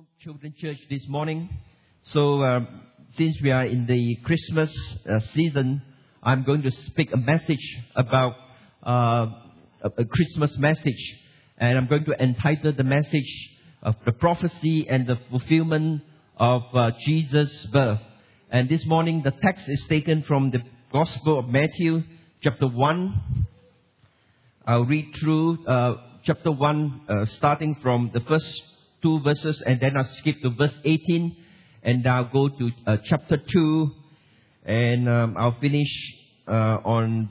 Emmanuel Children's Church this morning. So, since we are in the Christmas season, I'm going to speak a message about a Christmas message. And I'm going to entitle the message of the prophecy and the fulfillment of Jesus' birth. And this morning, the text is taken from the Gospel of Matthew, chapter 1. I'll read through chapter 1, starting from the first two verses, and then I'll skip to verse 18, and I'll go to chapter 2, and I'll finish on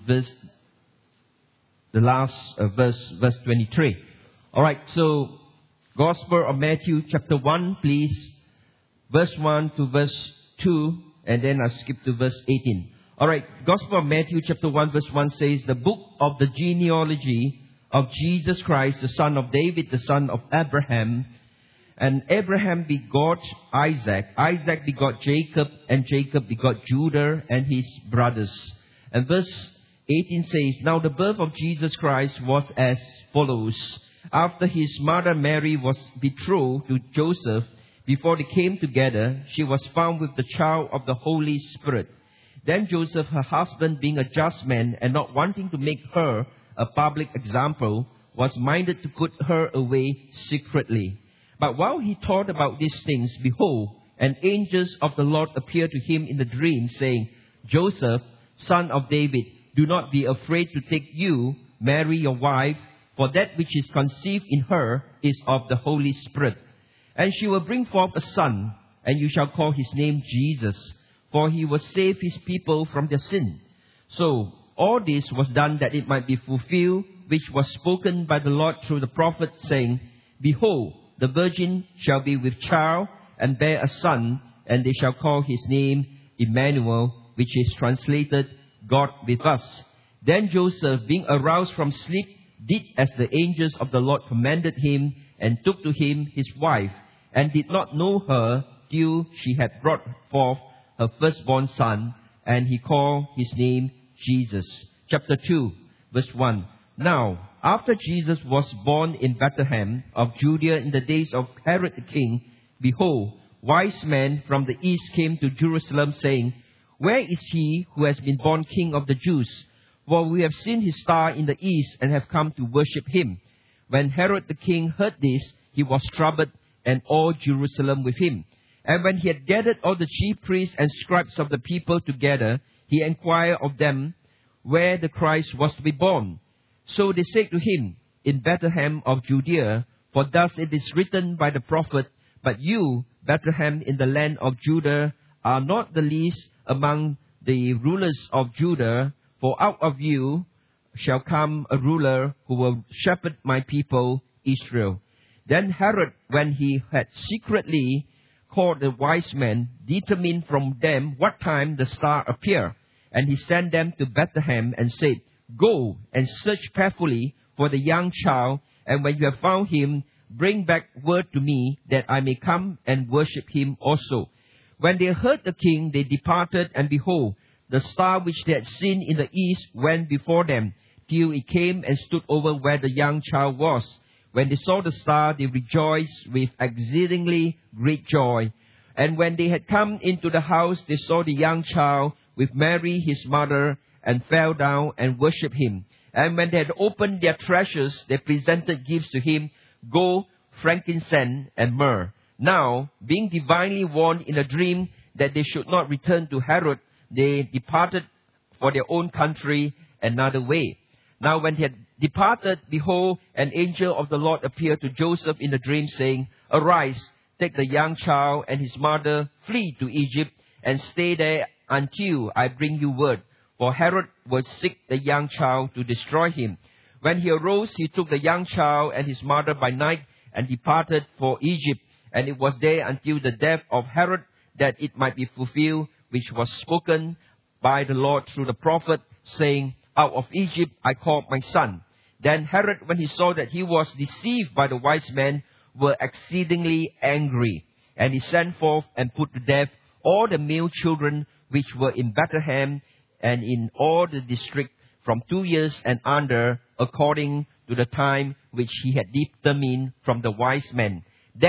the last verse 23. Alright, so Gospel of Matthew, chapter 1, please, verse 1 to verse 2, and then I'll skip to verse 18. Alright, Gospel of Matthew, chapter 1, verse 1 says, the book of the genealogy of Jesus Christ, the son of David, the son of Abraham. And Abraham begot Isaac. Isaac begot Jacob, and Jacob begot Judah and his brothers. And verse 18 says, now the birth of Jesus Christ was as follows. After his mother Mary was betrothed to Joseph, before they came together, she was found with the child of the Holy Spirit. Then Joseph, her husband, being a just man and not wanting to make her a public example, was minded to put her away secretly. But while he thought about these things, behold, an angel of the Lord appeared to him in a dream, saying, Joseph, son of David, do not be afraid to take you, Mary your wife, for that which is conceived in her is of the Holy Spirit. And she will bring forth a son, and you shall call his name Jesus, for he will save his people from their sin. So all this was done that it might be fulfilled, which was spoken by the Lord through the prophet, saying, behold, the virgin shall be with child and bear a son, and they shall call his name Emmanuel, which is translated, God with us. Then Joseph, being aroused from sleep, did as the angels of the Lord commanded him, and took to him his wife, and did not know her till she had brought forth her firstborn son, and he called his name Jesus. Chapter 2, verse 1. Now, after Jesus was born in Bethlehem of Judea in the days of Herod the king, behold, wise men from the east came to Jerusalem, saying, where is he who has been born king of the Jews? For we have seen his star in the east and have come to worship him. When Herod the king heard this, he was troubled, and all Jerusalem with him. And when he had gathered all the chief priests and scribes of the people together, he inquired of them where the Christ was to be born. So they said to him, in Bethlehem of Judea, for thus it is written by the prophet, but you, Bethlehem in the land of Judah, are not the least among the rulers of Judah, for out of you shall come a ruler who will shepherd my people Israel. Then Herod, when he had secretly called the wise men, determined from them what time the star appeared. And he sent them to Bethlehem and said, go and search carefully for the young child, and when you have found him, bring back word to me, that I may come and worship him also. When they heard the king, they departed, and behold, the star which they had seen in the east went before them, till it came and stood over where the young child was. When they saw the star, they rejoiced with exceedingly great joy. And when they had come into the house, they saw the young child with Mary his mother, and fell down and worshipped him. And when they had opened their treasures, they presented gifts to him, gold, frankincense, and myrrh. Now, being divinely warned in a dream that they should not return to Herod, they departed for their own country another way. Now when they had departed, behold, an angel of the Lord appeared to Joseph in a dream, saying, arise, take the young child and his mother, flee to Egypt, and stay there until I bring you word. For Herod will seek the young child to destroy him. When he arose, he took the young child and his mother by night, and departed for Egypt. And it was there until the death of Herod, that it might be fulfilled, which was spoken by the Lord through the prophet, saying, out of Egypt I called my son. Then Herod, when he saw that he was deceived by the wise men, were exceedingly angry. And he sent forth and put to death all the male children which were in Bethlehem and in all the district from 2 years and under, according to the time which he had determined from the wise men. Then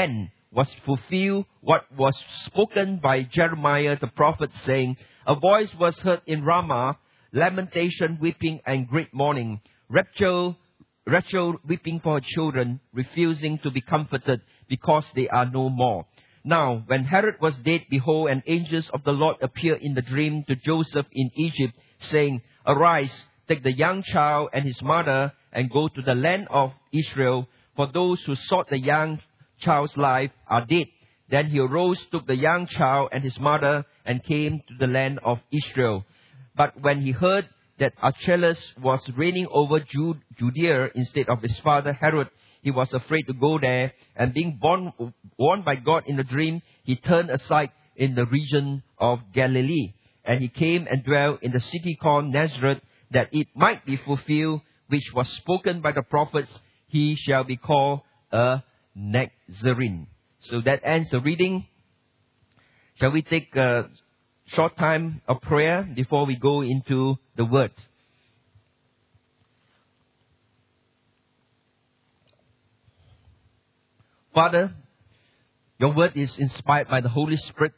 was fulfilled what was spoken by Jeremiah the prophet, saying, "A voice was heard in Ramah, lamentation, weeping, and great mourning. Rachel weeping for her children, refusing to be comforted, because they are no more. Now, when Herod was dead, behold, an angel of the Lord appeared in the dream to Joseph in Egypt, saying, Arise, take the young child and his mother, and go to the land of Israel, for those who sought the young child's life are dead." Then he arose, took the young child and his mother, and came to the land of Israel. But when he heard that Archelaus was reigning over Judea instead of his father Herod, he was afraid to go there, and being warned by God in a dream, he turned aside in the region of Galilee. And he came and dwelt in the city called Nazareth, that it might be fulfilled, which was spoken by the prophets, he shall be called a Nazarene. So that ends the reading. Shall we take a short time of prayer before we go into the Word? Father, your Word is inspired by the Holy Spirit.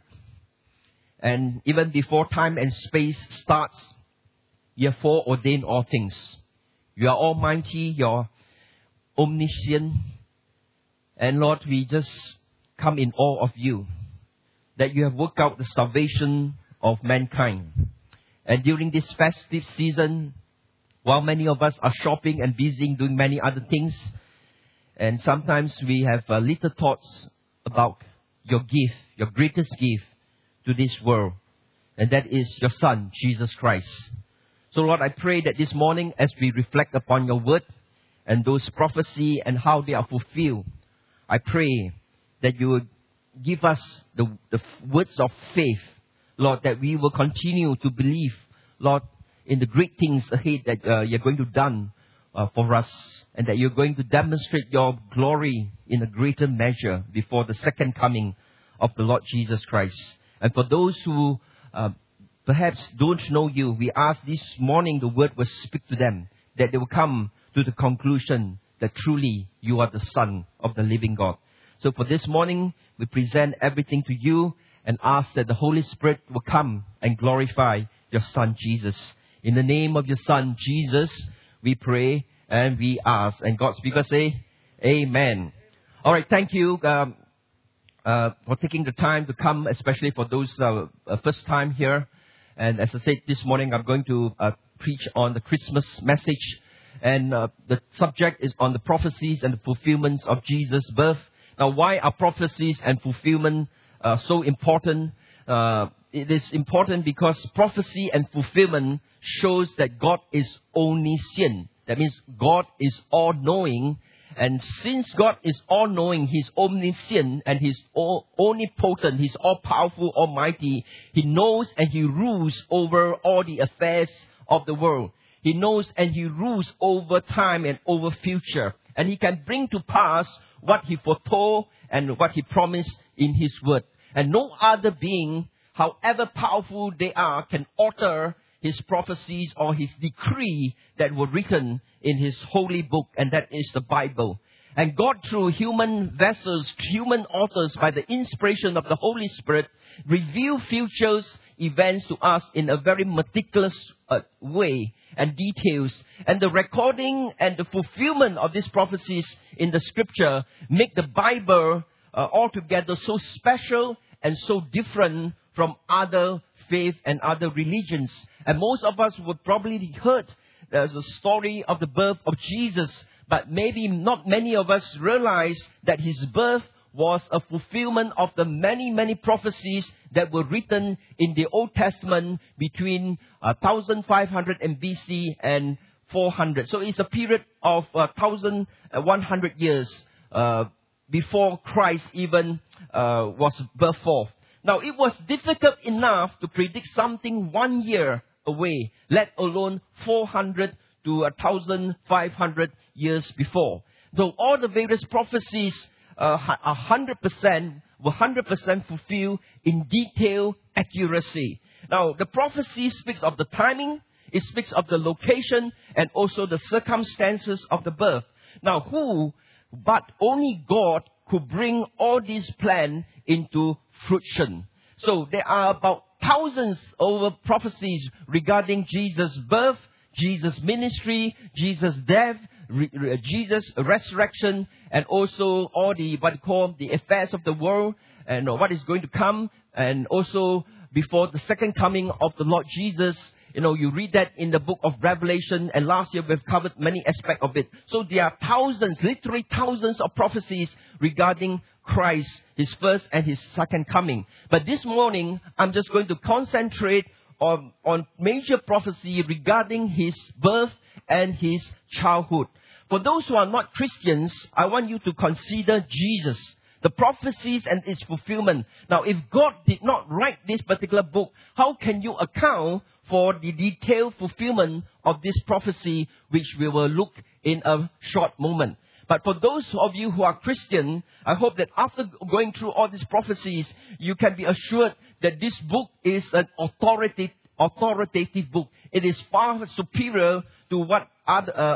And even before time and space starts, you have foreordained all things. You are almighty, you are omniscient. And Lord, we just come in awe of you, that you have worked out the salvation of mankind. And during this festive season, while many of us are shopping and busy doing many other things, and sometimes we have little thoughts about your gift, your greatest gift to this world. And that is your Son, Jesus Christ. So Lord, I pray that this morning as we reflect upon your word and those prophecies and how they are fulfilled, I pray that you would give us the words of faith, Lord, that we will continue to believe, Lord, in the great things ahead that you're going to do for us, and that you're going to demonstrate your glory in a greater measure before the second coming of the Lord Jesus Christ. And for those who perhaps don't know you, we ask this morning the word will speak to them, that they will come to the conclusion that truly you are the Son of the living God. So for this morning, we present everything to you and ask that the Holy Spirit will come and glorify your Son Jesus. In the name of your Son Jesus, we pray and we ask. And God's people say, Amen. All right, thank you for taking the time to come, especially for those first time here. And as I said this morning, I'm going to preach on the Christmas message. And the subject is on the prophecies and the fulfillments of Jesus' birth. Now, why are prophecies and fulfillment so important? It is important because prophecy and fulfillment shows that God is omniscient. That means God is all-knowing. And since God is all-knowing, He's omniscient and He's omnipotent, He's all-powerful, almighty, He knows and He rules over all the affairs of the world. He knows and He rules over time and over future. And He can bring to pass what He foretold and what He promised in His word. And no other being, however powerful they are, can alter His prophecies or His decree that were written in His holy book, and that is the Bible. And God, through human vessels, human authors, by the inspiration of the Holy Spirit, reveal future events to us in a very meticulous way and details. And the recording and the fulfillment of these prophecies in the Scripture make the Bible altogether so special and so different from other faith and other religions. And most of us would probably heard the story of the birth of Jesus, but maybe not many of us realize that His birth was a fulfillment of the many, many prophecies that were written in the Old Testament between 1500 BC and 400. So it's a period of 1100 years before Christ even was birthed forth. Now, it was difficult enough to predict something 1 year away, let alone 400 to 1500 years before. So all the various prophecies were 100% fulfilled in detail accuracy. Now, the prophecy speaks of the timing, it speaks of the location, and also the circumstances of the birth. Now, but only God could bring all this plan into fruition. So there are about thousands of prophecies regarding Jesus' birth, Jesus' ministry, Jesus' death, Jesus' resurrection, and also all the what we call the affairs of the world and what is going to come, and also before the second coming of the Lord Jesus. You read that in the book of Revelation, and last year we've covered many aspects of it. So there are thousands, literally thousands of prophecies regarding Christ, His first and His second coming. But this morning, I'm just going to concentrate on major prophecy regarding His birth and His childhood. For those who are not Christians, I want you to consider Jesus, the prophecies and its fulfillment. Now, if God did not write this particular book, how can you account for the detailed fulfillment of this prophecy, which we will look in a short moment? But for those of you who are Christian, I hope that after going through all these prophecies, you can be assured that this book is an authoritative book. It is far superior to what other,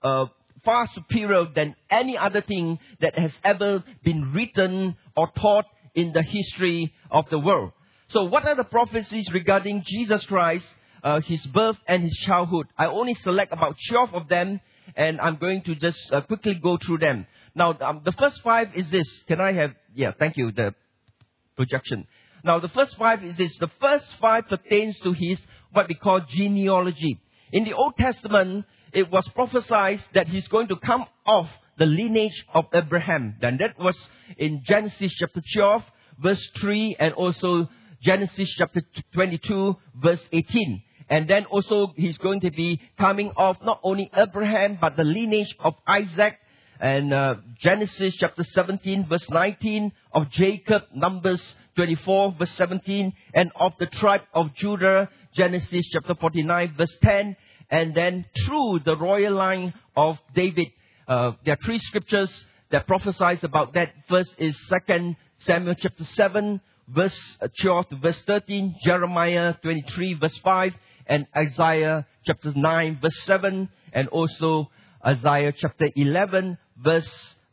far superior than any other thing that has ever been written or taught in the history of the world. So what are the prophecies regarding Jesus Christ, His birth and His childhood? I only select about 12 of them, and I'm going to just quickly go through them. Now, the first 5 is this. Can I have, thank you, the projection. Now, the first 5 is this. The first 5 pertains to His, what we call genealogy. In the Old Testament, it was prophesied that He's going to come off the lineage of Abraham. Then that was in Genesis chapter 12, verse 3, and also Genesis chapter 22, verse 18. And then also He's going to be coming off not only Abraham, but the lineage of Isaac. And Genesis chapter 17, verse 19, of Jacob, Numbers 24, verse 17, and of the tribe of Judah, Genesis chapter 49, verse 10, and then through the royal line of David. There are 3 scriptures that prophesies about that. First is 2 Samuel chapter 7, verse 12 to verse 13, Jeremiah 23, verse 5, and Isaiah chapter 9, verse 7, and also Isaiah chapter 11, verse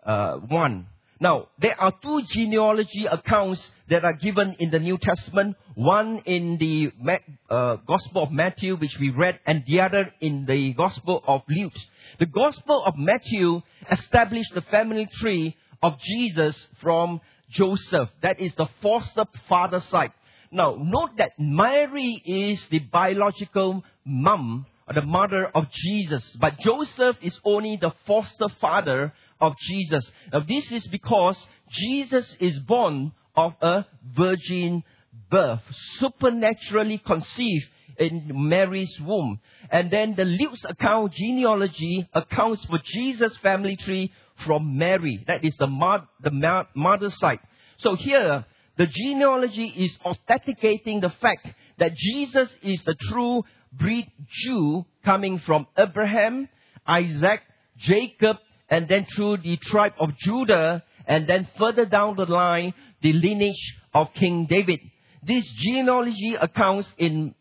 1. Now, there are 2 genealogy accounts that are given in the New Testament. One in the Gospel of Matthew, which we read, and the other in the Gospel of Luke. The Gospel of Matthew established the family tree of Jesus from Joseph. That is the foster father side. Now, note that Mary is the biological mom, or the mother of Jesus. But Joseph is only the foster father of Jesus. Now, this is because Jesus is born of a virgin birth, supernaturally conceived in Mary's womb. And then the Luke's account, genealogy, accounts for Jesus' family tree from Mary. That is the mother side. So here, the genealogy is authenticating the fact that Jesus is the true breed Jew coming from Abraham, Isaac, Jacob, and then through the tribe of Judah, and then further down the line, the lineage of King David. This genealogy accounts in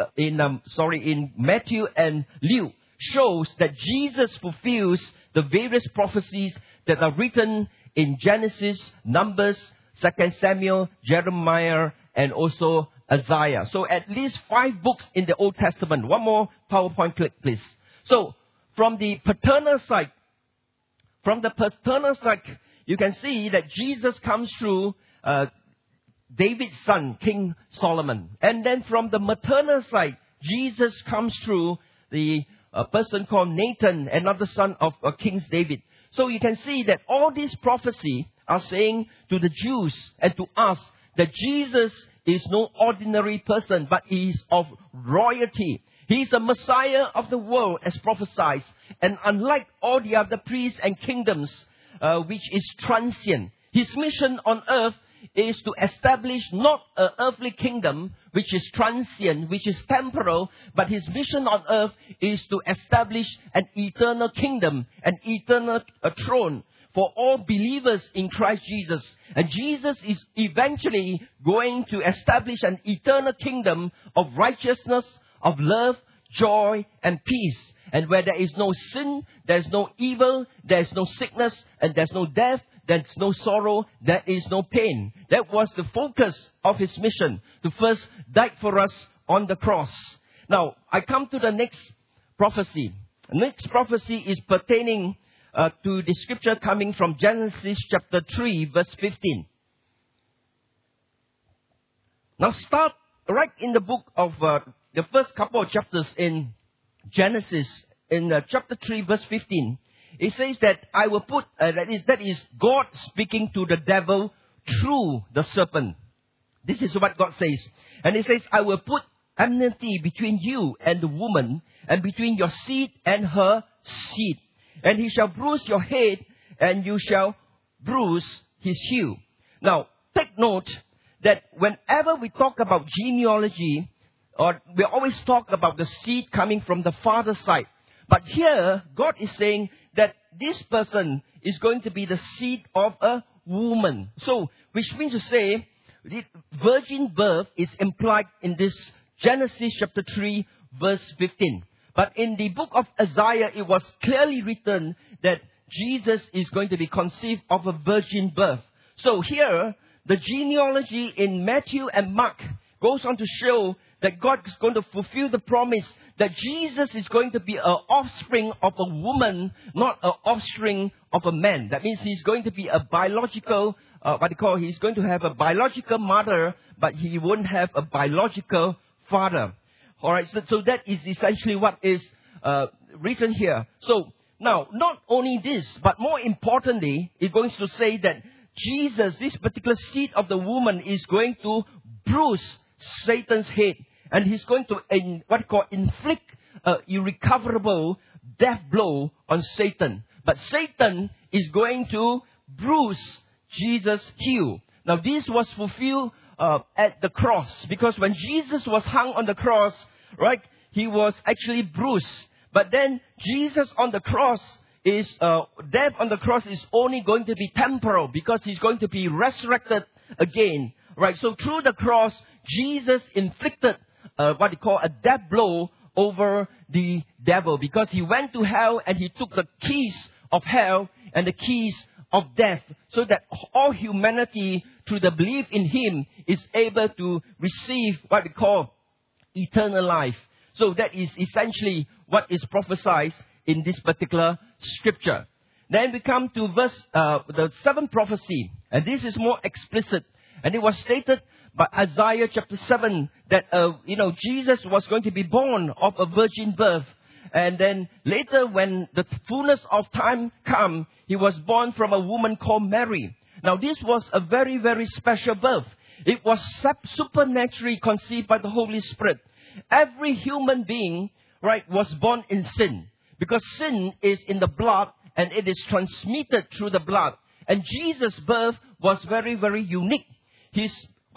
Matthew and Luke shows that Jesus fulfills the various prophecies that are written in Genesis, Numbers, 2 Samuel, Jeremiah, and also Isaiah. So at least 5 books in the Old Testament. One more PowerPoint click, please. So from the paternal side, you can see that Jesus comes through David's son, King Solomon. And then from the maternal side, Jesus comes through the person called Nathan, another son of King David. So you can see that all these prophecies are saying to the Jews and to us that Jesus is no ordinary person, but he is of royalty. He is the Messiah of the world as prophesied. And unlike all the other priests and kingdoms, which is transient, his mission on earth is to establish not an earthly kingdom, which is transient, which is temporal, but his mission on earth is to establish an eternal kingdom, an eternal throne for all believers in Christ Jesus. And Jesus is eventually going to establish an eternal kingdom of righteousness, of love, joy, and peace. And where there is no sin, there is no evil, there is no sickness, and there is no death, there's no sorrow, there is no pain. That was the focus of his mission, to first die for us on the cross. Now, I come to the next prophecy. The next prophecy is pertaining to the scripture coming from Genesis chapter 3, verse 15. Now start right in the book of the first couple of chapters in Genesis, in chapter 3, verse 15. It says that I will put, that is God speaking to the devil through the serpent. This is what God says. And it says, I will put enmity between you and the woman, and between your seed and her seed. And he shall bruise your head, and you shall bruise his heel. Now, take note that whenever we talk about genealogy, or we always talk about the seed coming from the father's side. But here, God is saying that this person is going to be the seed of a woman. So, which means to say, the virgin birth is implied in this Genesis chapter 3, verse 15. But in the book of Isaiah, it was clearly written that Jesus is going to be conceived of a virgin birth. So here, the genealogy in Matthew and Mark goes on to show that God is going to fulfill the promise that Jesus is going to be an offspring of a woman, not an offspring of a man. That means he's going to be a biological, he's going to have a biological mother, but he won't have a biological father. Alright, so that is essentially what is written here. So, now, not only this, but more importantly, it's going to say that Jesus, this particular seed of the woman, is going to bruise Satan's head. And he's going to inflict an irrecoverable death blow on Satan. But Satan is going to bruise Jesus' heel. Now this was fulfilled at the cross. Because when Jesus was hung on the cross, right, he was actually bruised. But then Jesus on the cross is, death on the cross is only going to be temporal. Because he's going to be resurrected again. Right, so through the cross, Jesus inflicted a death blow over the devil, because he went to hell and he took the keys of hell and the keys of death, so that all humanity, through the belief in him, is able to receive what we call eternal life. So that is essentially what is prophesied in this particular scripture. Then we come to verse, the seventh prophecy, and this is more explicit, and it was stated by Isaiah chapter 7 that, Jesus was going to be born of a virgin birth. And then later, when the fullness of time came, he was born from a woman called Mary. Now, this was a very, very special birth. It was supernaturally conceived by the Holy Spirit. Every human being, right, was born in sin. Because sin is in the blood and it is transmitted through the blood. And Jesus' birth was very, very unique. His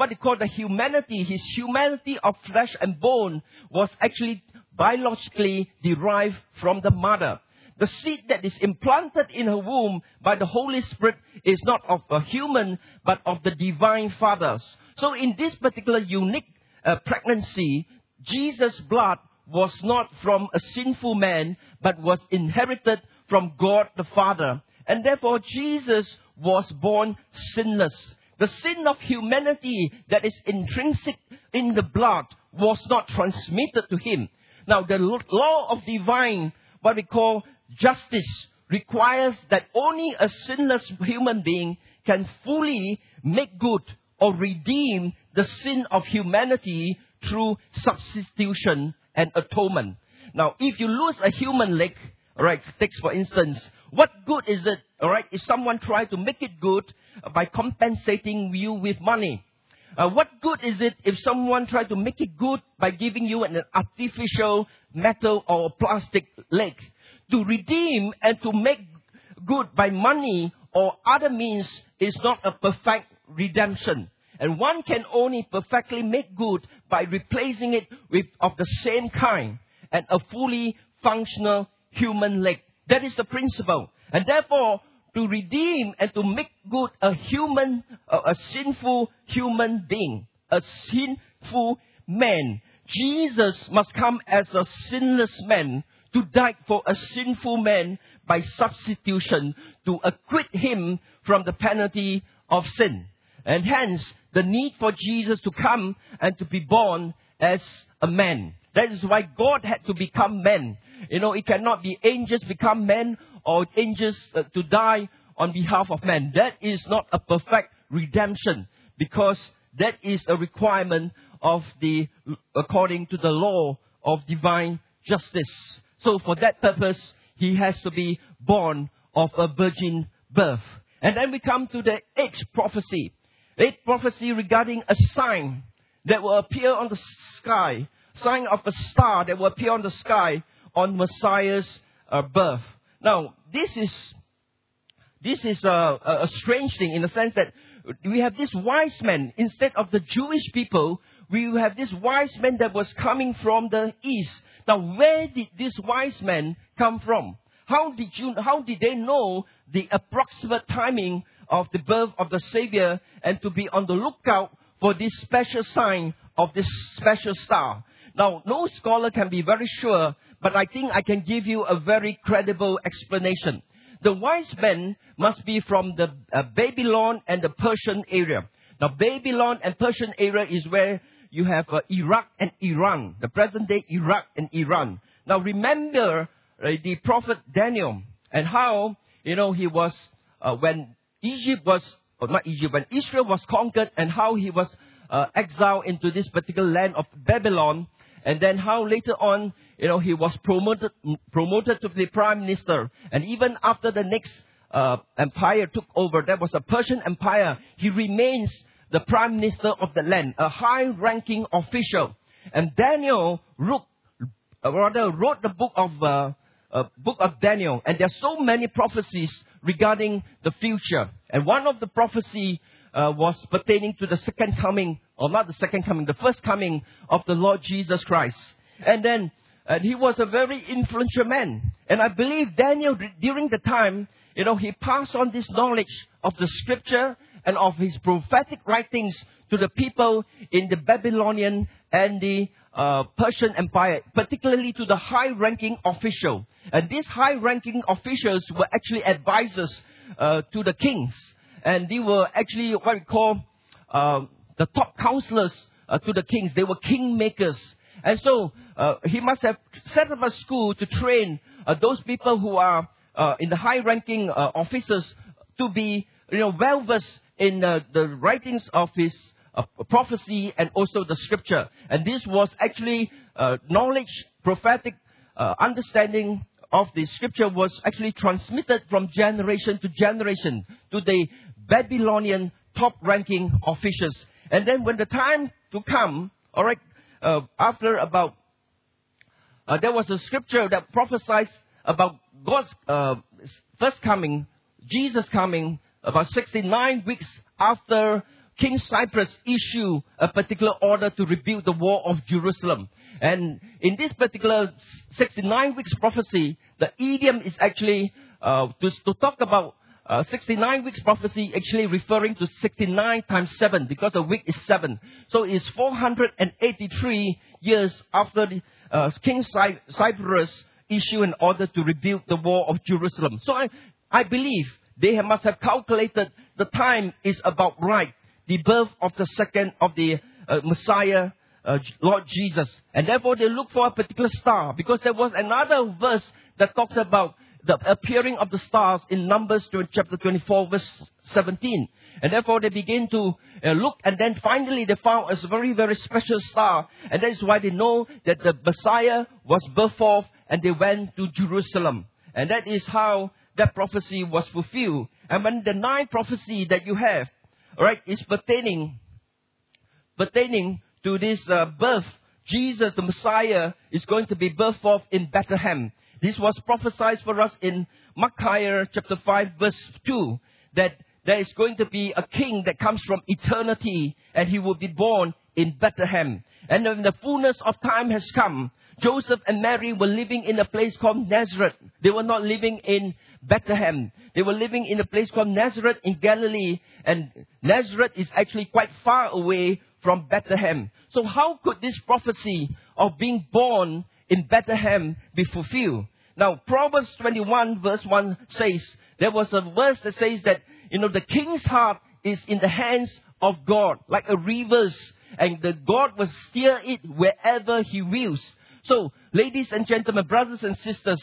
humanity of flesh and bone was actually biologically derived from the mother. The seed that is implanted in her womb by the Holy Spirit is not of a human, but of the divine Father. So in this particular unique pregnancy, Jesus' blood was not from a sinful man, but was inherited from God the Father. And therefore, Jesus was born sinless. The sin of humanity that is intrinsic in the blood was not transmitted to him. Now, the law of divine, what we call justice, requires that only a sinless human being can fully make good or redeem the sin of humanity through substitution and atonement. Now, if you lose a human leg, alright, take for instance, what good is it, alright, if someone tries to make it good by compensating you with money? What good is it if someone tries to make it good by giving you an artificial metal or plastic leg? To redeem and to make good by money or other means is not a perfect redemption. And one can only perfectly make good by replacing it with of the same kind and a fully functional human leg. That is the principle. And therefore, to redeem and to make good a sinful human being, a sinful man, Jesus must come as a sinless man to die for a sinful man by substitution, to acquit him from the penalty of sin. And hence, the need for Jesus to come and to be born as a man. That is why God had to become man. It cannot be angels become men or angels to die on behalf of men. That is not a perfect redemption, because that is a requirement according to the law of divine justice. So for that purpose, he has to be born of a virgin birth. And then we come to the eighth prophecy. Eighth prophecy regarding a sign that will appear on the sky. Sign of a star that will appear on the sky on Messiah's birth. Now, this is a strange thing in the sense that we have this wise man. Instead of the Jewish people, we have this wise man that was coming from the east. Now, where did this wise man come from? How did they know the approximate timing of the birth of the Savior and to be on the lookout for this special sign of this special star? Now, no scholar can be very sure, but I think I can give you a very credible explanation. The wise men must be from the Babylon and the Persian area. Now, Babylon and Persian area is where you have Iraq and Iran, the present day Iraq and Iran. Now, remember the prophet Daniel and how, he was, when when Israel was conquered, and how he was exiled into this particular land of Babylon. And then how later on, he was promoted to the prime minister. And even after the next empire took over, that was a Persian empire, he remains the prime minister of the land, a high-ranking official. And Daniel wrote the book of Daniel. And there are so many prophecies regarding the future. And one of the prophecy was pertaining to the second coming, or not the second coming, the first coming of the Lord Jesus Christ. And then he was a very influential man. And I believe Daniel, during the time, he passed on this knowledge of the scripture and of his prophetic writings to the people in the Babylonian and the Persian Empire, particularly to the high-ranking official. And these high-ranking officials were actually advisors to the kings. And they were actually what we call the top counselors to the kings. They were kingmakers. And so he must have set up a school to train those people who are in the high-ranking officers to be well-versed in the writings of his prophecy and also the scripture. And this was actually knowledge, prophetic understanding of the scripture was actually transmitted from generation to generation to the Babylonian top-ranking officials. And then when the time to come, after about, there was a scripture that prophesied about God's first coming, Jesus coming, about 69 weeks after King Cyrus issued a particular order to rebuild the wall of Jerusalem. And in this particular 69 weeks prophecy, the idiom is actually to talk about 69 weeks prophecy, actually referring to 69 times 7, because a week is 7. So it's 483 years after King Cyrus issued an order to rebuild the wall of Jerusalem. So I believe they must have calculated the time is about right. The birth of the Messiah, Lord Jesus. And therefore they look for a particular star, because there was another verse that talks about the appearing of the stars in Numbers chapter 24 verse 17. And therefore they begin to look, and then finally they found a very, very special star. And that is why they know that the Messiah was birthed forth, and they went to Jerusalem. And that is how that prophecy was fulfilled. And when the ninth prophecy that you have, is pertaining to this birth, Jesus, the Messiah, is going to be birthed forth in Bethlehem. This was prophesied for us in Micaiah chapter 5 verse 2, that there is going to be a king that comes from eternity, and he will be born in Bethlehem. And when the fullness of time has come, Joseph and Mary were living in a place called Nazareth. They were not living in Bethlehem. They were living in a place called Nazareth in Galilee. And Nazareth is actually quite far away from Bethlehem. So how could this prophecy of being born in Bethlehem be fulfilled? Now, Proverbs 21 verse 1 says, there was a verse that says that, the king's heart is in the hands of God, like a rivers, and the God will steer it wherever He wills. So, ladies and gentlemen, brothers and sisters,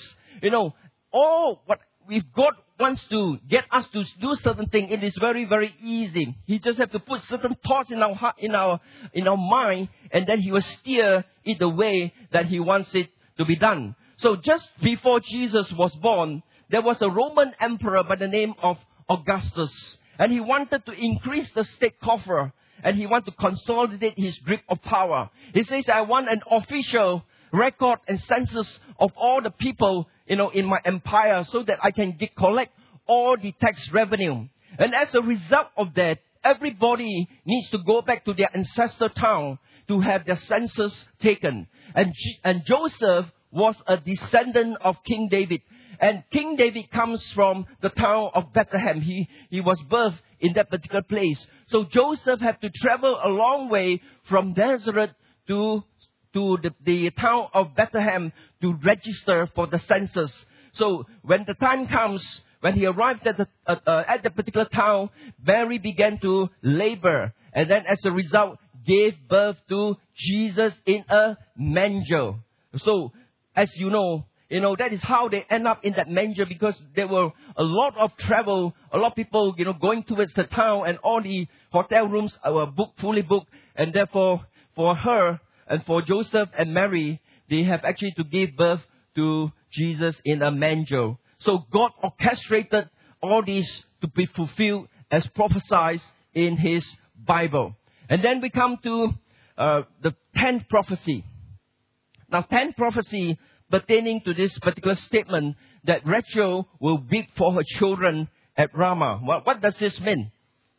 if God wants to get us to do certain thing, it is very, very easy. He just have to put certain thoughts in our heart, in our mind, and then He will steer it the way that He wants it to be done. So just before Jesus was born, there was a Roman emperor by the name of Augustus. And he wanted to increase the state coffer. And he wanted to consolidate his grip of power. He says, I want an official record and census of all the people, in my empire, so that I can collect all the tax revenue. And as a result of that, everybody needs to go back to their ancestor town to have their census taken. And Joseph was a descendant of King David. And King David comes from the town of Bethlehem. He was birthed in that particular place. So Joseph had to travel a long way from Nazareth to the town of Bethlehem to register for the census. So when the time comes, when he arrived at the particular town, Mary began to labor. And then as a result, gave birth to Jesus in a manger. So, as you know, that is how they end up in that manger, because there were a lot of travel, a lot of people, going towards the town, and all the hotel rooms were fully booked. And therefore, for her and for Joseph and Mary, they have actually to give birth to Jesus in a manger. So God orchestrated all this to be fulfilled as prophesied in His Bible. And then we come to the 10th prophecy. Now, 10th prophecy pertaining to this particular statement that Rachel will weep for her children at Ramah. What does this mean?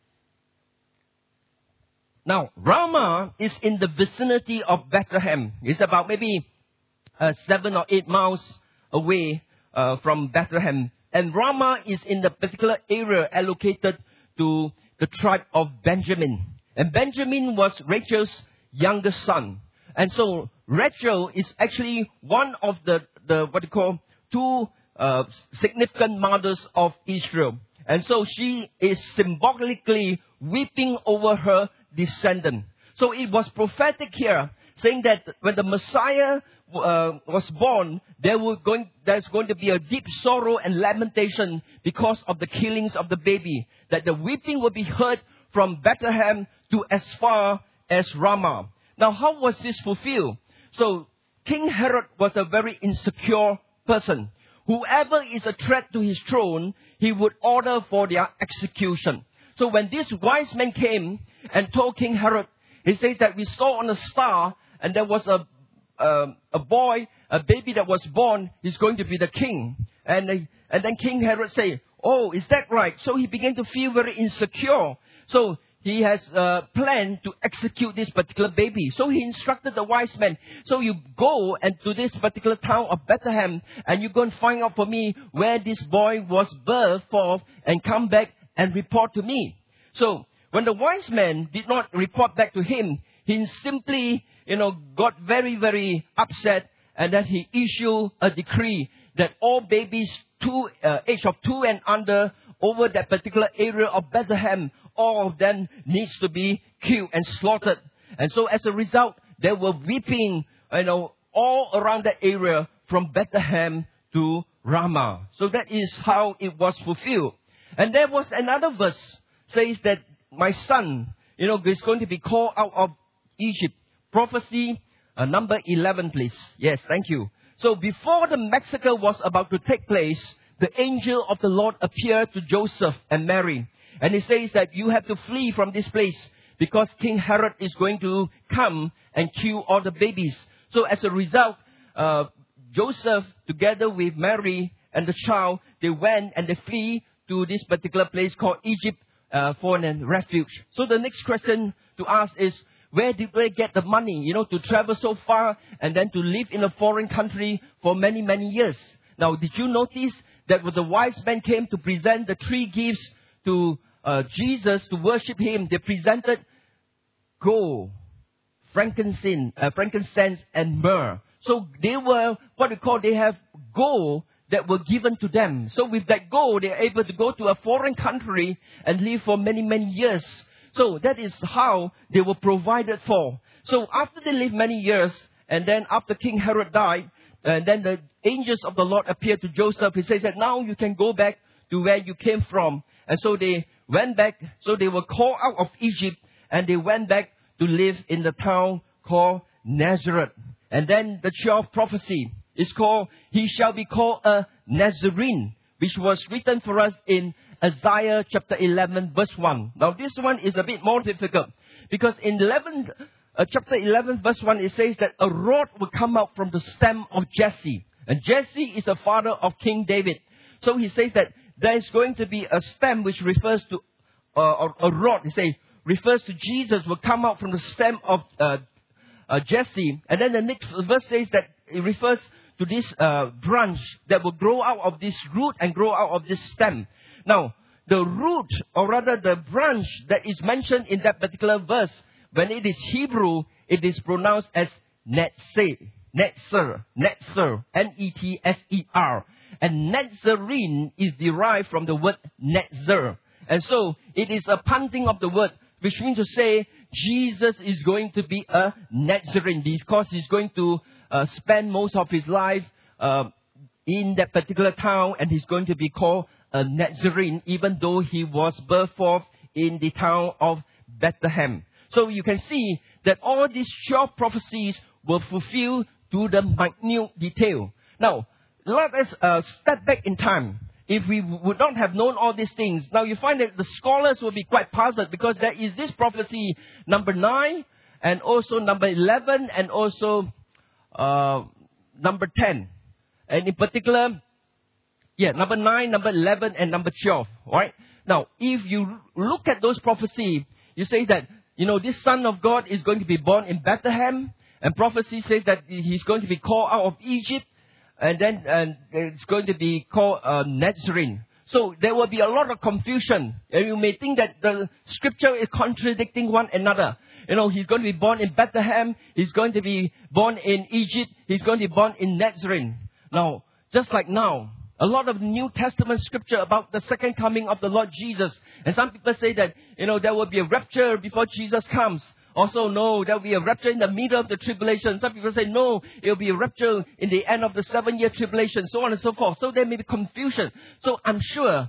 Now, Ramah is in the vicinity of Bethlehem. It's about maybe 7 or 8 miles away from Bethlehem. And Ramah is in the particular area allocated to the tribe of Benjamin. And Benjamin was Rachel's youngest son. And so Rachel is actually one of the two significant mothers of Israel. And so she is symbolically weeping over her descendant. So it was prophetic here, saying that when the Messiah was born, there's going to be a deep sorrow and lamentation because of the killings of the baby. That the weeping will be heard from Bethlehem to as far as Ramah. Now, how was this fulfilled? So, King Herod was a very insecure person. Whoever is a threat to his throne, he would order for their execution. So when these wise men came and told King Herod, he says that we saw on a star, and there was a boy, a baby that was born, is going to be the king. And then King Herod said, oh, is that right? So he began to feel very insecure. So he has planned to execute this particular baby. So he instructed the wise men. So you go and to this particular town of Bethlehem, and you go and find out for me where this boy was birthed forth, and come back and report to me. So when the wise men did not report back to him, he simply, got very, very upset, and then he issued a decree that all babies age of 2 and under over that particular area of Bethlehem, all of them needs to be killed and slaughtered. And so as a result, they were weeping, all around that area from Bethlehem to Ramah. So that is how it was fulfilled. And there was another verse says that my son, is going to be called out of Egypt. Prophecy number 11, please. Yes, thank you. So before the massacre was about to take place, the angel of the Lord appeared to Joseph and Mary. And he says that you have to flee from this place because King Herod is going to come and kill all the babies. So as a result, Joseph, together with Mary and the child, they went and they flee to this particular place called Egypt for a refuge. So the next question to ask is, where did they get the money, to travel so far and then to live in a foreign country for many, many years? Now, did you notice that when the wise men came to present the 3 gifts to Jesus to worship Him, they presented gold, frankincense, and myrrh. So they were they have gold that were given to them. So with that gold, they are able to go to a foreign country and live for many, many years. So that is how they were provided for. So after they lived many years, and then after King Herod died, and then the angels of the Lord appeared to Joseph. He says that now you can go back to where you came from. And so they went back. So they were called out of Egypt, and they went back to live in the town called Nazareth. And then the 12th prophecy is called, he shall be called a Nazarene, which was written for us in Isaiah chapter 11 verse 1. Now this one is a bit more difficult, because in chapter 11 verse 1 it says that a rod will come out from the stem of Jesse. And Jesse is the father of King David. So he says that there is going to be a stem which refers to a rod. He says refers to Jesus, will come out from the stem of Jesse. And then the next verse says that it refers to this branch that will grow out of this root and grow out of this stem. Now, the root, or rather the branch that is mentioned in that particular verse, when it is Hebrew, it is pronounced as Netzer, Netzer, N-E-T-S-E-R. And Nazarene is derived from the word Netzer. And so, it is a punting of the word, which means to say, Jesus is going to be a Nazarene, because he's going to spend most of his life in that particular town, and he's going to be called a Nazarene, even though he was birthed forth in the town of Bethlehem. So you can see that all these 12 prophecies were fulfilled to the minute detail. Now, let us step back in time. If we would not have known all these things, now you find that the scholars will be quite puzzled, because there is this prophecy number 9, and also number 11, and also number 10. And in particular, number 9, number 11, and number 12. Right? Now, if you look at those prophecies, you say that, this Son of God is going to be born in Bethlehem. And prophecy says that he's going to be called out of Egypt. And then it's going to be called Nazarene. So there will be a lot of confusion. And you may think that the scripture is contradicting one another. He's going to be born in Bethlehem. He's going to be born in Egypt. He's going to be born in Nazarene. Now, just like now, a lot of New Testament scripture about the second coming of the Lord Jesus. And some people say that, there will be a rapture before Jesus comes. Also, no, there will be a rapture in the middle of the tribulation. Some people say, no, it will be a rapture in the end of the 7-year tribulation, so on and so forth. So there may be confusion. So I'm sure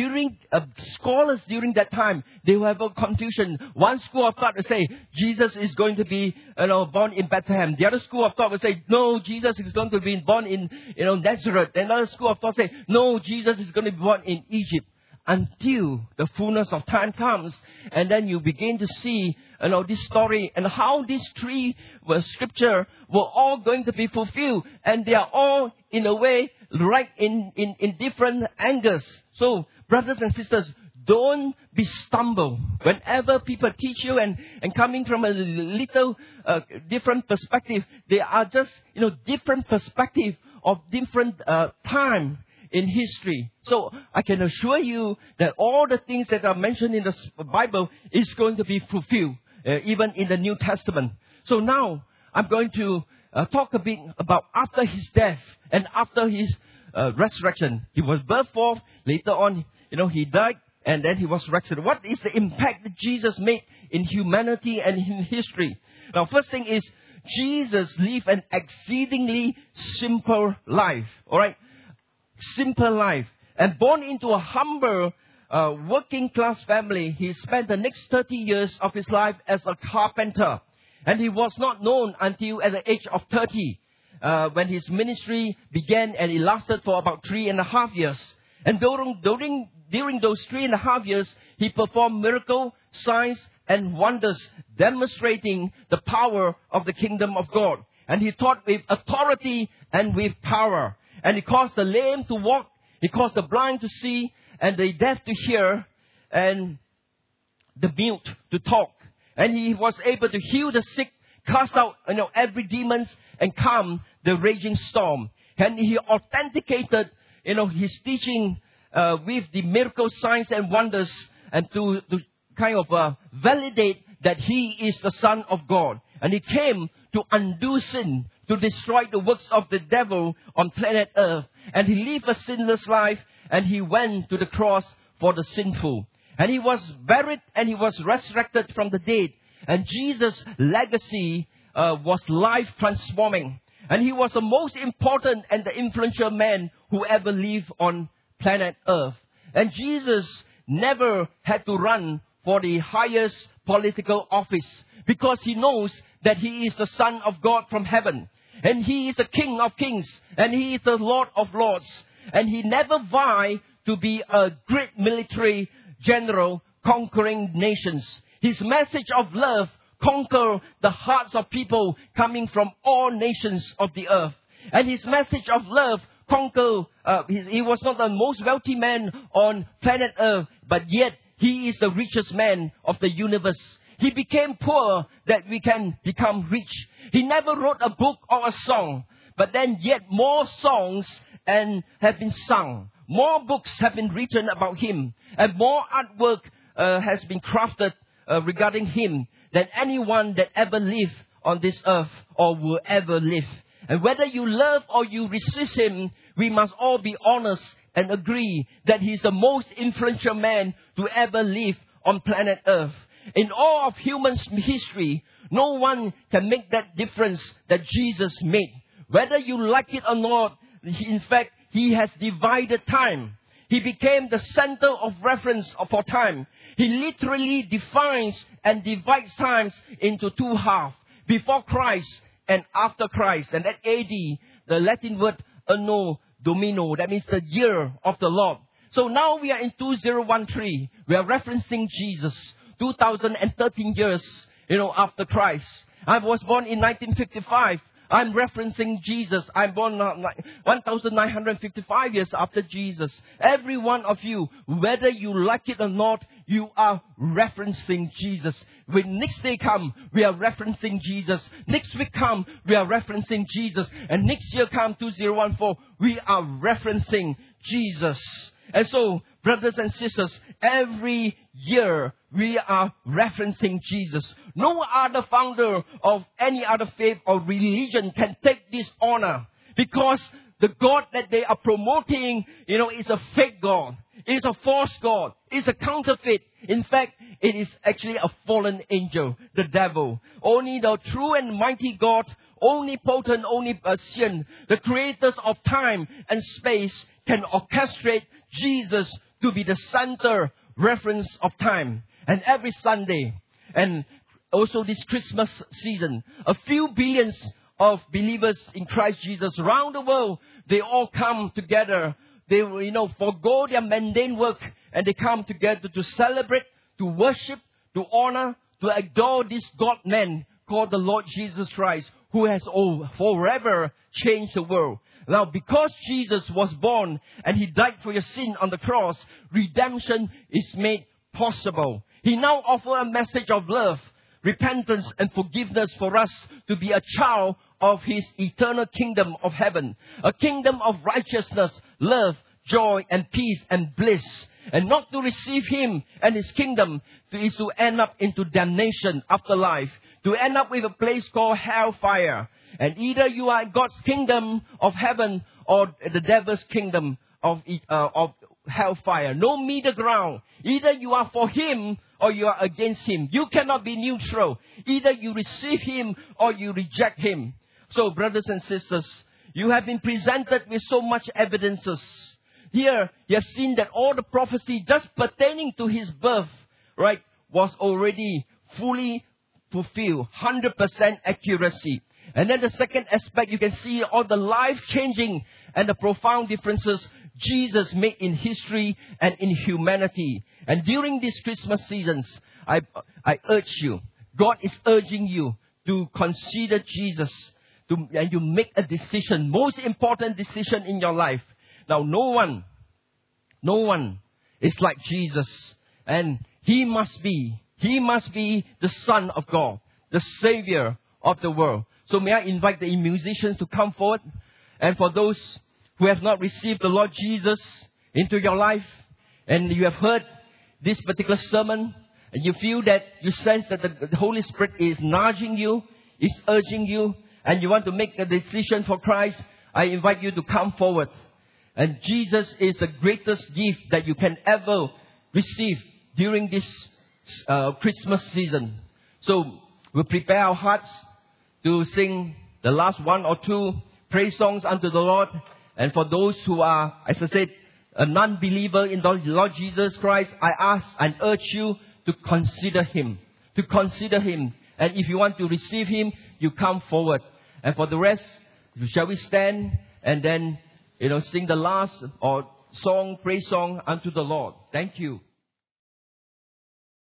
scholars during that time, they will have a confusion. One school of thought will say, Jesus is going to be, born in Bethlehem. The other school of thought will say, no, Jesus is going to be born in, Nazareth. Another school of thought say, no, Jesus is going to be born in Egypt. Until the fullness of time comes, and then you begin to see, this story and how these three scripture were all going to be fulfilled, and they are all in a way right in different angles. So, brothers and sisters, don't be stumbled whenever people teach you and coming from a little different perspective. They are just different perspective of different time in history. So I can assure you that all the things that are mentioned in the Bible is going to be fulfilled, even in the New Testament. So now I'm going to talk a bit about after his death and after his resurrection. He was birthed forth. Later on, he died, and then he was resurrected. What is the impact that Jesus made in humanity and in history? Now, first thing is, Jesus lived an exceedingly simple life. All right? Simple life. And born into a humble working class family, he spent the next 30 years of his life as a carpenter. And he was not known until at the age of 30, when his ministry began, and it lasted for about 3.5 years. And during those 3.5 years, he performed miracles, signs, and wonders, demonstrating the power of the kingdom of God. And he taught with authority and with power. And he caused the lame to walk, he caused the blind to see, and the deaf to hear, and the mute to talk. And he was able to heal the sick, cast out every demon, and calm the raging storm. And he authenticated his teaching with the miracle signs and wonders, and to kind of validate that he is the Son of God. And he came to undo sin, to destroy the works of the devil on planet Earth. and He lived a sinless life, and He went to the cross for the sinful. And He was buried, and He was resurrected from the dead. And Jesus' legacy was life-transforming. And He was the most important and the influential man who ever lived on planet Earth. And Jesus never had to run for the highest political office, because He knows that He is the Son of God from heaven. And He is the King of kings. And He is the Lord of lords. And He never vied to be a great military general conquering nations. His message of love conquered the hearts of people coming from all nations of the earth. And His message of love conquered, He was not the most wealthy man on planet Earth, but yet He is the richest man of the universe. He became poor that we can become rich. He never wrote a book or a song, but then yet more songs and have been sung. More books have been written about Him, and more artwork has been crafted regarding Him than anyone that ever lived on this earth or will ever live. And whether you love or you resist Him, we must all be honest and agree that He's the most influential man to ever live on planet Earth. In all of human history, no one can make that difference that Jesus made. Whether you like it or not, in fact, He has divided time. He became the center of reference for time. He literally defines and divides times into two halves, before Christ and after Christ. And at AD, the Latin word Anno Domini, that means the year of the Lord. So now we are in 2013. We are referencing Jesus, 2013 years, after Christ. I was born in 1955. I'm referencing Jesus. I'm born 1,955 years after Jesus. Every one of you, whether you like it or not, you are referencing Jesus. When next day come, we are referencing Jesus. Next week come, we are referencing Jesus. And next year come, 2014, we are referencing Jesus. And so, brothers and sisters, every year we are referencing Jesus. No other founder of any other faith or religion can take this honor, because the God that they are promoting, is a fake God. It is a false God. It is a counterfeit. In fact, it is actually a fallen angel, the devil. Only the true and mighty God, omnipotent, omniscient, the creators of time and space, can orchestrate Jesus to be the center reference of time. And every Sunday, and also this Christmas season, a few billions of believers in Christ Jesus around the world, they all come together. They, forgo their mundane work, and they come together to celebrate, to worship, to honor, to adore this God-man called the Lord Jesus Christ, who has forever changed the world. Now, because Jesus was born and He died for your sin on the cross, redemption is made possible. He now offers a message of love, repentance, and forgiveness for us to be a child of His eternal kingdom of heaven. A kingdom of righteousness, love, joy, and peace, and bliss. And not to receive Him and His kingdom is to end up into damnation after life. To end up with a place called hellfire. And either you are in God's kingdom of heaven or the devil's kingdom of hellfire. No middle ground. Either you are for Him or you are against Him. You cannot be neutral. Either you receive Him or you reject Him. So, brothers and sisters, you have been presented with so much evidences. Here, you have seen that all the prophecy just pertaining to His birth, was already fully fulfilled. 100% accuracy. And then the second aspect, you can see all the life-changing and the profound differences Jesus made in history and in humanity. And during these Christmas seasons, I urge you, God is urging you to consider Jesus, and you make a decision, most important decision in your life. Now, no one is like Jesus, and He must be the Son of God, the Savior of the world. So may I invite the musicians to come forward. And for those who have not received the Lord Jesus into your life, and you have heard this particular sermon, and you feel that you sense that the Holy Spirit is nudging you, is urging you, and you want to make a decision for Christ, I invite you to come forward. And Jesus is the greatest gift that you can ever receive during this Christmas season. So we'll prepare our hearts to sing the last one or two praise songs unto the Lord. And for those who are, as I said, a non-believer in the Lord Jesus Christ, I ask and urge you to consider Him. To consider Him. And if you want to receive Him, you come forward. And for the rest, shall we stand and then, sing the last or praise song unto the Lord. Thank you.